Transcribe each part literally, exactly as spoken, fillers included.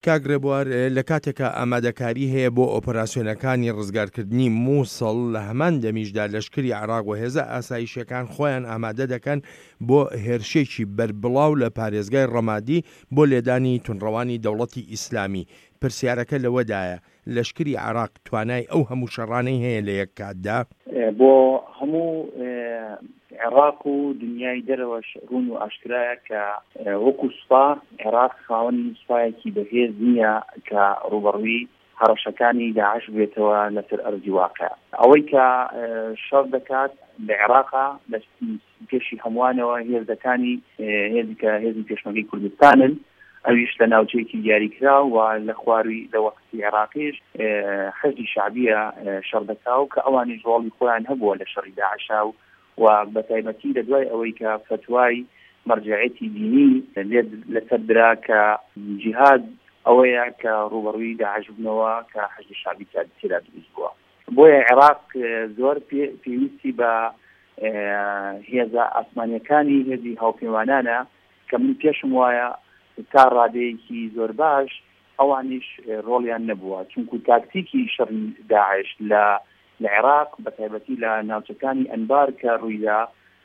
کاگرێ بوار لە کاتێکە ئامادەکاری هەیە بۆ ئۆپەراسیۆنەکانی ڕزگارکردنی مووسڵ لە هەمان دەمیشدا لەشکری عێراق و هێزە ئاسایشەکان خۆیان ئامادە دەکەن بۆ هێرشێکی بەربڵاو لە پارێزگای ڕەمادی بۆ لێدانی تونڕەوانی دەوڵەتی ئیسلامی. پرسیارەکە لەوەدایە لەشکری عێراق توانای ئەو هەموو شەڕانەی هەیە لە یەک کاتدا بۆ هەموو عێراق و دنیای دەرەوەش ڕوون و ئاشکرایە کە وەکو سوپا عێراق خاوەنی سوپایەکی بەهێز نییە کە ڕوبەڕووی هەڕەشەکانی داعش بێتەوە لەسەر ئەرزی واقع. ئەوەی کە شەڕ دەکات لە عێراقا لە پێشی هەمووانەوە هێزەکانی هێزی کە هێزی پێشمەرگەی کوردستانن، ئەویش لە ناوچەیەکی دیاریکرا و لە خواروی لە وەقتی عێراقیش حەزی شعبیە شەڕ دەکاو کە ئەوانیش ڕۆڵی خۆیان هەبووە لە شەڕی داعشا و و بەتایبەتی لە دوای ئەوەی کە فتوای مەرجعیەتی دینی لەسەر درا کە جیهاد ئەوەیە کە ڕوبەڕووی داعش بنەوە کە حەزی شعبی تێدا دروست بووە. بۆیە عێراق زۆر پێویستی بە هێزە ئاسمانیەکانی هێزی هاوپەیمانانە کە من پێشم وایە تا ڕادەیەکی زۆر باش ئەوانیش ڕۆڵیان نەبووە، چونکو تاکتیکی شەڕی داعش لە لە عێراق بەتایبەتی لە ناوچەکانی ئەنبار کە ڕوویدا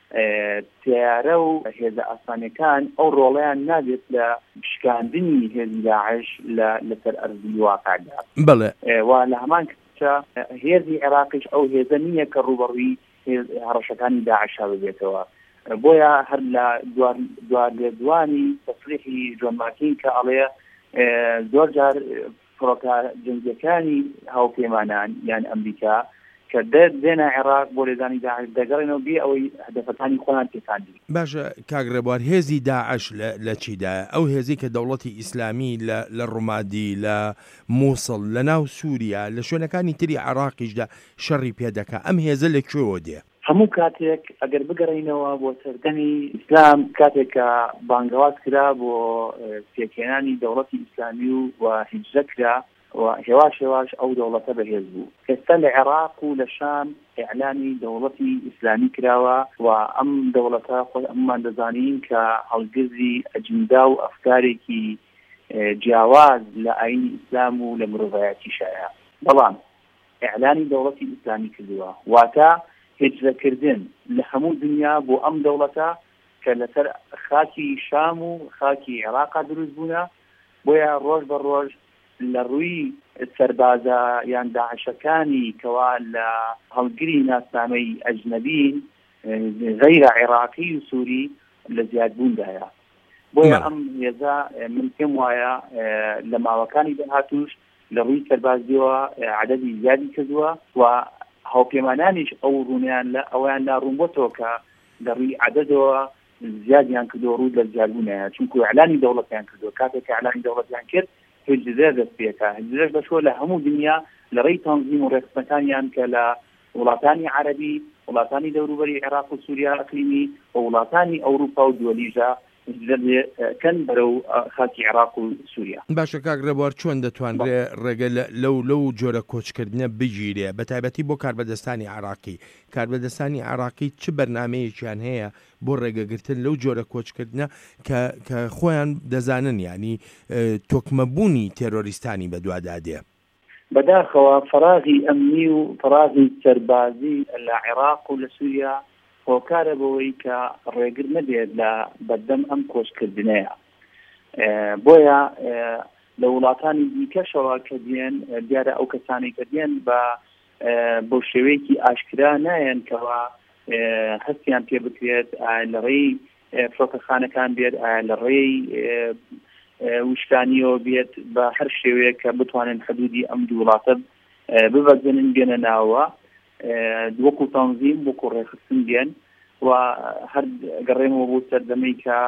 تیارە و هێزە ئاسمانیەکان ئەو ڕۆڵیان نابێت لە شکاندنی هێزی داعش لەسەر ئەرزی واقعدا. بەڵێ و لە هەمان کەسە هێزی عێراقیش ئەو هێزە نییە کە ڕوبەڕووی هەڕەشەکانی داعشا ببێتەوە. بۆیە هەر لە دوار لێدوانی تەسریحی جۆن ماکین کە ئەڵێ زۆر جار فڕۆکە جەنگیەکانی هاوپەیمانان یان ئەمریکا کە دێنە عێراق بۆ لێدانی داعش دەگەڕێنەوە بێ ئەوەی هەدەفەکانی خۆیان تێکاندی. باشە کاگرێ بوار هێزی داعش لە چیدایە؟ ئەو هێزی کە دەوڵەتی ئیسلامی لە ڕومادی لە مووسڵ لە ناو سووریا لە شوێنەکانی تری عێراقیشدا شەڕی پێدەکا، ئەم هێزە لەکوێوە دێ؟ هەموو کاتێک ئەگەر بگەڕینەوە بۆ سەردەمی ئیسلام کاتێک کە بانگەواز کرا بۆ پێکهێنانی دەوڵەتی ئیسلامی و هیجرە کرا و هێواش هێواش ئەو دەوڵەتە بەهێز بوو. ئێستا لە عێراق و لە شام ئیعلانی دەوڵەتی ئیسلامی کراوە و ئەم دەوڵەتە خۆی ئەممان دەزانین کە هەڵگرزی ئەجندا و ئەفکارێکی جیاواز لە ئاینی ئیسلام و لە مرۆڤایەتی شایە، بەڵام ئیعلانی دەوڵەتی ئیسلامی کردووە واتە هجرەکردن لە هەموو دنیا بۆ ئەم دەوڵەتە کە لەسەر خاکی شام و خاکی عێراقا دروست بوونە. بۆیە ڕۆژ بە ڕۆژ لە ڕووی سەربازە یان داعشەکانی کەوا لە هەڵگری ناسنامەی ئەجنەبی غەیرە عێراقی و سووری لە زیادبووندایە. بۆیە ئەم هێزە من پێم وایە لە ماوەکانی داهاتوش لە ڕووی سەربازیەوە عەدەدی زیادی کردووە و هاوپەیمانانیش ئەو ڕوونیان لە ئەویان ناڕوونبووەوە کە لە ڕووی عەدەدەوە زیادیان کردو ڕوو لە زیادبوونەیە، چونکو ئیعلانی دەوڵەتیان کردو. کاتێک کە ئیعلانی دەوڵەتیان کرد هجرە دەست پێکا. هجرەش بەشۆ لە هەموو دنیا لە ڕێی تەنظیم و ڕێکخستەکانیان کە لە وڵاتانی عەرەبی، وڵاتانی دەوروبەری عێراق و سووریا ئەقلیمی و وڵاتانی ئەوروپا و دووەلیژە کەن بەرەو خاکی عێراق و سووریا. باشە کاگرێ بوار چۆن دەتوانرێ ڕێگە لەو لەو جۆرە کۆچکردنە بگیرێ بەتایبەتی بۆ کاربەدەستانی عێراقی؟ کاربەدەستانی عێراقی چ بەرنامەیەکیان هەیە بۆ ڕێگەگرتن لەو جۆرە کۆچکردنە کە خۆیان دەزانن ینی تۆکمەبوونی تێرۆریستانی بەدوادادێ؟ بەداخەوە فەراغی ئەمنی و فەراغی سەربازی لە عێراق و لە سووریا هۆکارە بەوەی کە ڕێگر نەبێت لە بەردەم ئەم کۆچکردنەیە. بۆیە لە وڵاتانی دیکەشەوە کە دێن دیارە ئەو کەسانی کە دێن بە بۆ شێوەیەکی ئاشکرا نایەن کەوا هەستیان پێ بکرێت لە ڕێی فڕۆکەخانەکان بێت لە ڕێی وشکانیەوە بێت بە هەر شێوەیە کە بتوانن حدودی ئەم دوو وڵاتە ببەزێنن بێنە ناوە وەکو تەنظیم وەکو ڕێخستن دێن و هەر گەڕێمەوە بۆ سەردەمەی کە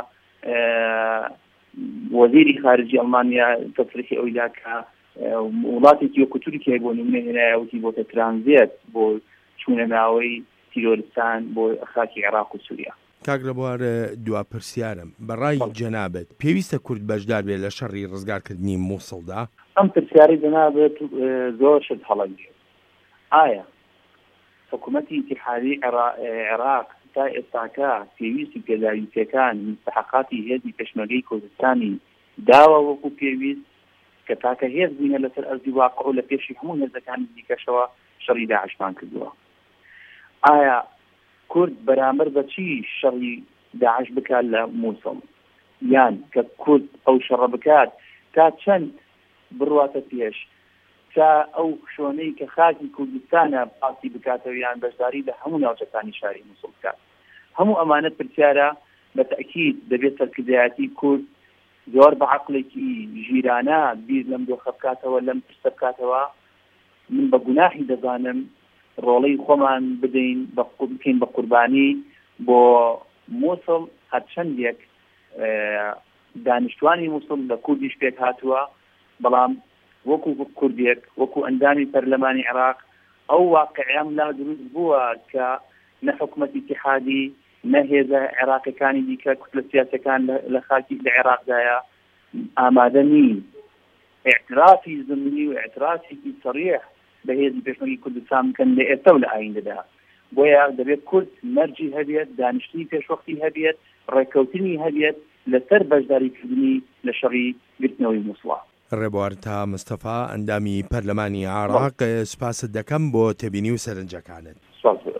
وەزیری خارجی ئەڵمانیا تەسریحی ئەوەی دا کە وڵاتێکی وەکو تورکیا بۆ نمونە هێنایەوەتی بۆتە ترانزیت بۆ چوونە ناوەی تیرۆریستان بۆ خاکی عێراق و سووریا. کاگرە بوار دوا پرسیارم بەڕای جەنابەت پێویستە کورد بەشدار بێت لە شەڕی ڕزگارکردنی مووسڵدا؟ ئەم پرسیاری جەنابەت زۆر شت هەڵەگرێت. ئایا حکوومەتی ئیتیحادی عێراق تا ئێستاکە پێویستی پێداویستەکان مستحقاتی هێزی پێشمەرگەی کوردستانی داوە وەکو پێویست کە تاکە هێز بووینە لەسەر ئەرزی واقع و لە پێشی هەموو هێزەکانی دیکەشەوە شەڕی داعشمان کردووە. ئایا کورد بەرامبەر بە چی شەڕی داعش بکات لە مووسڵ، یان کە کورد ئەو شەڕە بکات تا چەند بڕواتە پێش، تا ئەو شوێنەی کە خاکی کوردستانە پاسی بکاتەوە یان بەشداری لە هەموو ناوچەکانی شاری مووسڵ بکات. هەموو ئەمانە پرسیارە بە تەکید دەبێت سەرکردایەتی کورد زۆر بە عەقڵێکی ژیرانە بیر لەم دۆخە بکاتەوە، لەم پرسە بکاتەوە. من بە گوناحی دەزانم ڕۆڵەی خۆمان بدەین بکەین بە قوربانی بۆ مووسڵ. هەرچەندێک دانیشتوانی مووسڵ لە کوردیش پێک هاتووە، بەڵام وەکو کوردێک وەکو ئەندامی پەرلەمانی عێراق ئەو واقعیان لا دروست بووە کە نە حکومەتی ئیتیحادی نە هێزە عێراقیەکانی دیکە کوتلە سیاسەکان لە خاکی لە عێراقدایە ئامادە نین اعترافی زمینی و اعترافێکی سەریح بە هێزی پێشمەرگی کوردستان بکەن لە ئێستا و لە ئایندەدا. بۆیە دەبێت کورد مەرجی هەبێت، دانیشتنی پێشوەختی هەبێت، ڕێکەوتنی هەبێت لەسەر بەشداریکردنی لە شەڕی گرتنەوەی مووسڵ. ڕێبوار تا مستەفا ئەندامی پەرلەمانی عێراق سوپاست دەکەم بۆ تێبینی و سەرنجەکانت.